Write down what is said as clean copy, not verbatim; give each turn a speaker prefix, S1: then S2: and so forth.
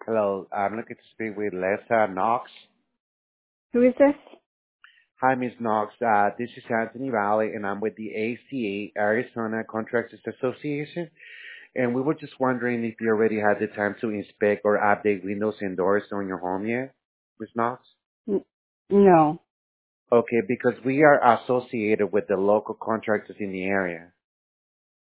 S1: Hello, I'm looking to speak with Lisa Knox.
S2: Who is this?
S1: Hi, Ms. Knox. This is Anthony Valley, and I'm with the ACA, Arizona Contractors Association. And we were just wondering if you already had the time to inspect or update windows and doors on your home yet, Ms. Knox?
S2: N- no.
S1: Okay, because we are associated with the local contractors in the area.